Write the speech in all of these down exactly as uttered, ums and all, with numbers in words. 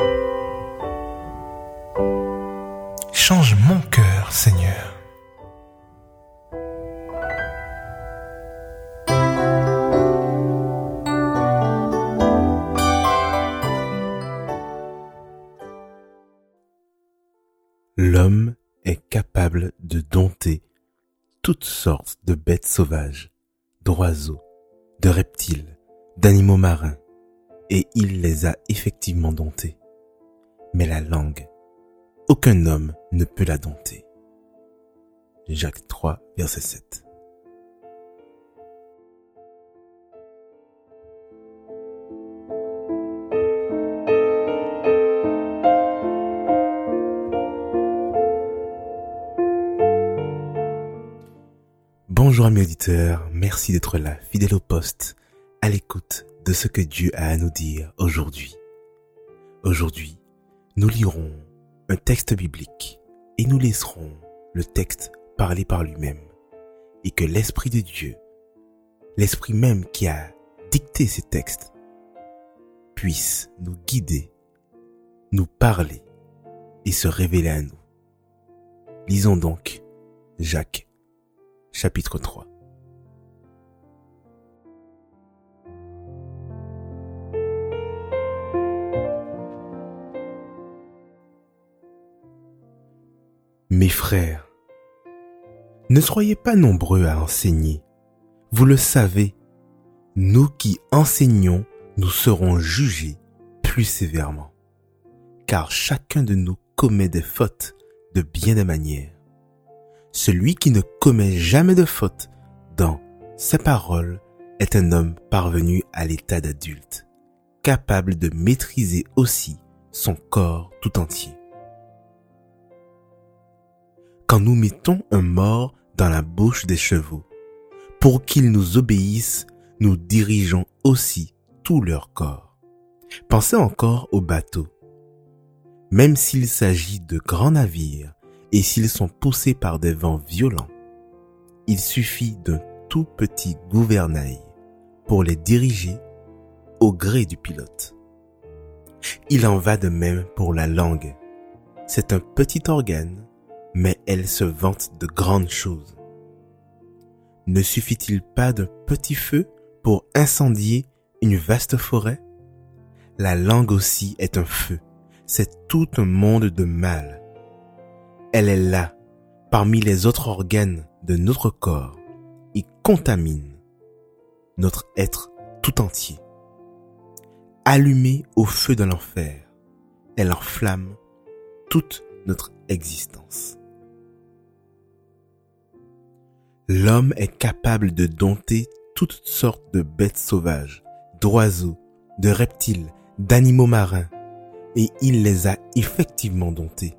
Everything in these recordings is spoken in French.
Change mon cœur, Seigneur. L'homme est capable de dompter toutes sortes de bêtes sauvages, d'oiseaux, de reptiles, d'animaux marins, et il les a effectivement domptés. Mais la langue, aucun homme ne peut la dompter. Jacques trois, verset sept. Bonjour amis auditeurs, merci d'être là, fidèle au poste, à l'écoute de ce que Dieu a à nous dire aujourd'hui. Aujourd'hui, nous lirons un texte biblique et nous laisserons le texte parler par lui-même et que l'Esprit de Dieu, l'Esprit même qui a dicté ces textes, puisse nous guider, nous parler et se révéler à nous. Lisons donc Jacques chapitre trois. Mes frères, ne soyez pas nombreux à enseigner. Vous le savez, nous qui enseignons, nous serons jugés plus sévèrement. Car chacun de nous commet des fautes de bien des manières. Celui qui ne commet jamais de faute dans ses paroles est un homme parvenu à l'état d'adulte, capable de maîtriser aussi son corps tout entier. Quand nous mettons un mors dans la bouche des chevaux, pour qu'ils nous obéissent, nous dirigeons aussi tout leur corps. Pensez encore aux bateaux. Même s'il s'agit de grands navires, et s'ils sont poussés par des vents violents, il suffit d'un tout petit gouvernail pour les diriger au gré du pilote. Il en va de même pour la langue. C'est un petit organe, mais elle se vante de grandes choses. Ne suffit-il pas d'un petit feu pour incendier une vaste forêt? La langue aussi est un feu. C'est tout un monde de mal. Elle est là, parmi les autres organes de notre corps, et contamine notre être tout entier. Allumée au feu de l'enfer, elle enflamme toute notre existence. L'homme est capable de dompter toutes sortes de bêtes sauvages, d'oiseaux, de reptiles, d'animaux marins, et il les a effectivement domptés.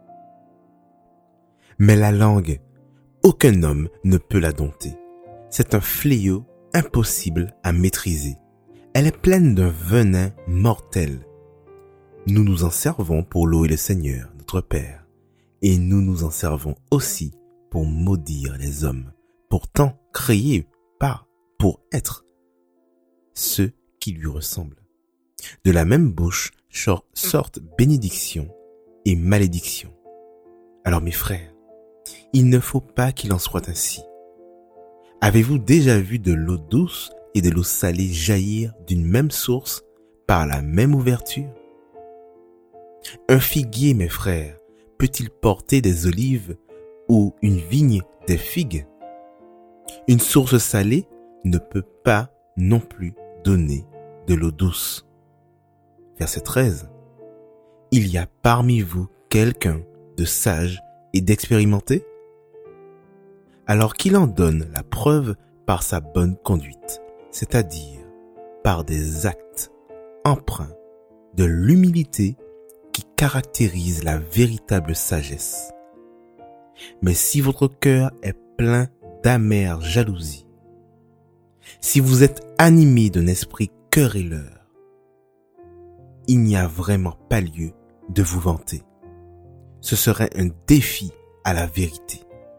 Mais la langue, aucun homme ne peut la dompter. C'est un fléau impossible à maîtriser. Elle est pleine d'un venin mortel. Nous nous en servons pour louer le Seigneur, notre Père, et nous nous en servons aussi pour maudire les hommes, pourtant créés par, pour être ceux qui lui ressemblent. De la même bouche sortent bénédiction et malédiction. Alors mes frères, il ne faut pas qu'il en soit ainsi. Avez-vous déjà vu de l'eau douce et de l'eau salée jaillir d'une même source par la même ouverture? Un figuier, mes frères, peut-il porter des olives ou une vigne des figues? Une source salée ne peut pas non plus donner de l'eau douce. Verset treize. Il y a parmi vous quelqu'un de sage et d'expérimenté? Alors qu'il en donne la preuve par sa bonne conduite, c'est-à-dire par des actes empreints de l'humilité qui caractérise la véritable sagesse. Mais si votre cœur est plein d'amère jalousie, si vous êtes animé d'un esprit querelleur, il n'y a vraiment pas lieu de vous vanter. Ce serait un défi à la vérité.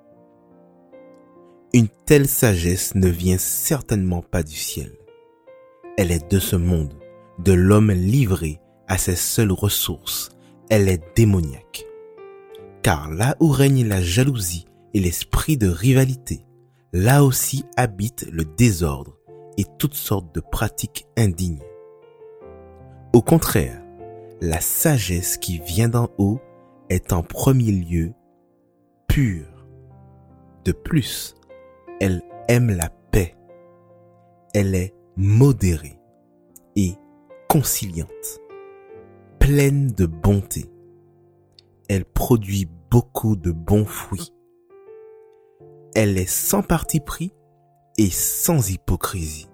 Une telle sagesse ne vient certainement pas du ciel. Elle est de ce monde, de l'homme livré à ses seules ressources, elle est démoniaque. Car là où règne la jalousie et l'esprit de rivalité, là aussi habite le désordre et toutes sortes de pratiques indignes. Au contraire, la sagesse qui vient d'en haut est en premier lieu pure. De plus, elle aime la paix. Elle est modérée et conciliante, pleine de bonté. Elle produit beaucoup de bons fruits. Elle est sans parti pris et sans hypocrisie.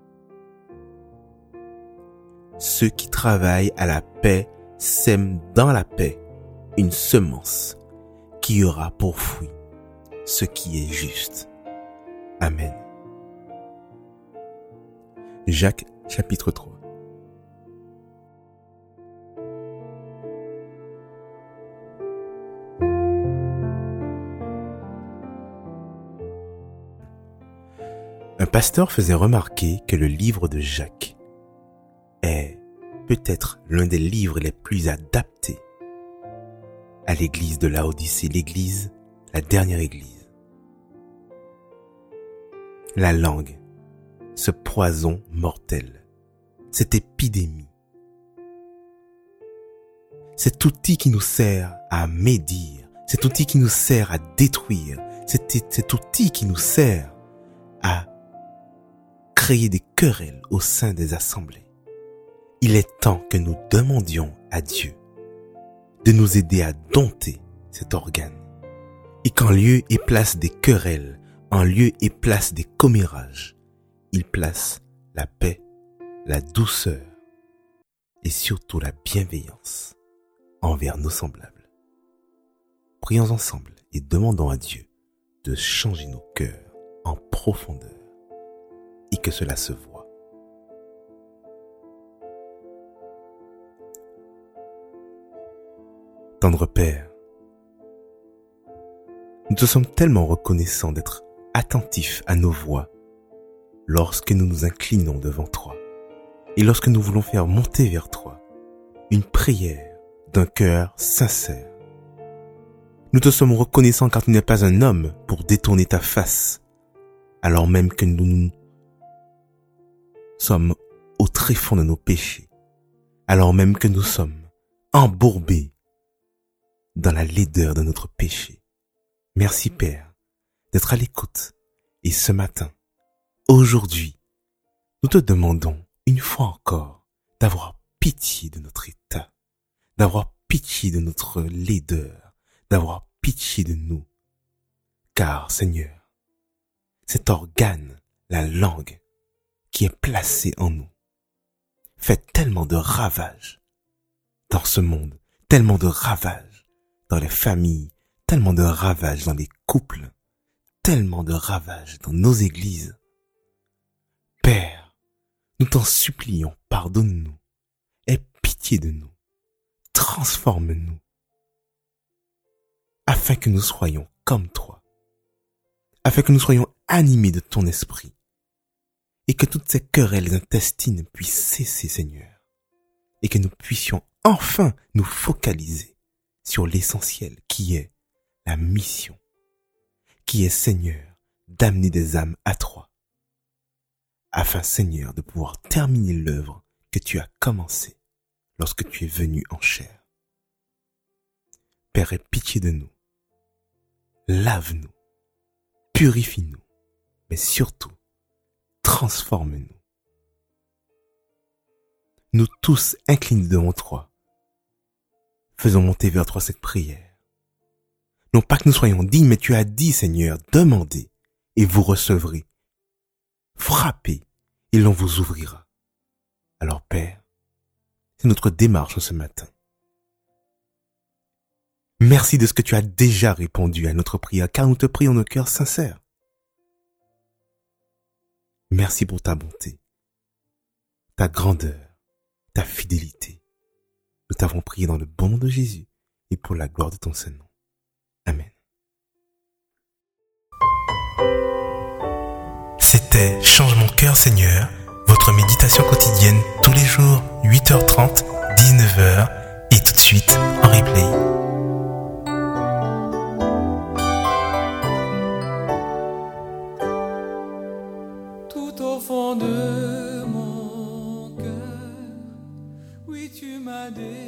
Ceux qui travaillent à la paix sèment dans la paix une semence qui aura pour fruit ce qui est juste. Amen. Jacques chapitre trois. Un pasteur faisait remarquer que le livre de Jacques est peut-être l'un des livres les plus adaptés à l'église de Laodicée, l'église, la dernière église. La langue, ce poison mortel, cette épidémie, cet outil qui nous sert à médire, cet outil qui nous sert à détruire, cet, cet outil qui nous sert à créer des querelles au sein des assemblées. Il est temps que nous demandions à Dieu de nous aider à dompter cet organe et qu'en lieu et place des querelles, en lieu et place des commérages, il place la paix, la douceur et surtout la bienveillance envers nos semblables. Prions ensemble et demandons à Dieu de changer nos cœurs en profondeur et que cela se voie. Tendre Père, nous te sommes tellement reconnaissants d'être attentifs à nos voix lorsque nous nous inclinons devant toi et lorsque nous voulons faire monter vers toi une prière d'un cœur sincère. Nous te sommes reconnaissants car tu n'es pas un homme pour détourner ta face, alors même que nous sommes au tréfonds de nos péchés, alors même que nous sommes embourbés dans la laideur de notre péché. Merci Père d'être à l'écoute. Et ce matin, aujourd'hui, nous te demandons une fois encore d'avoir pitié de notre état, d'avoir pitié de notre laideur, d'avoir pitié de nous. Car Seigneur, cet organe, la langue, qui est placé en nous, fait tellement de ravages dans ce monde, tellement de ravages dans les familles, tellement de ravages dans les couples, tellement de ravages dans nos églises. Père, nous t'en supplions, pardonne-nous, aie pitié de nous, transforme-nous, afin que nous soyons comme toi, afin que nous soyons animés de ton esprit, et que toutes ces querelles intestines puissent cesser, Seigneur, et que nous puissions enfin nous focaliser sur l'essentiel qui est la mission, qui est, Seigneur, d'amener des âmes à toi, afin, Seigneur, de pouvoir terminer l'œuvre que tu as commencée lorsque tu es venu en chair. Père, aie pitié de nous, lave-nous, purifie-nous, mais surtout, transforme-nous. Nous tous inclinés devant toi, faisons monter vers toi cette prière. Non pas que nous soyons dignes, mais tu as dit, Seigneur, demandez et vous recevrez. Frappez et l'on vous ouvrira. Alors Père, c'est notre démarche ce matin. Merci de ce que tu as déjà répondu à notre prière, car nous te prions de cœur sincère. Merci pour ta bonté, ta grandeur, ta fidélité. Nous t'avons prié dans le bon nom de Jésus et pour la gloire de ton Saint-Nom. Amen. C'était Change mon cœur Seigneur, votre méditation quotidienne tous les jours, huit heures trente, dix dix-neuf heures et tout de suite en replay. Tout au fond de mon cœur, oui tu m'as dit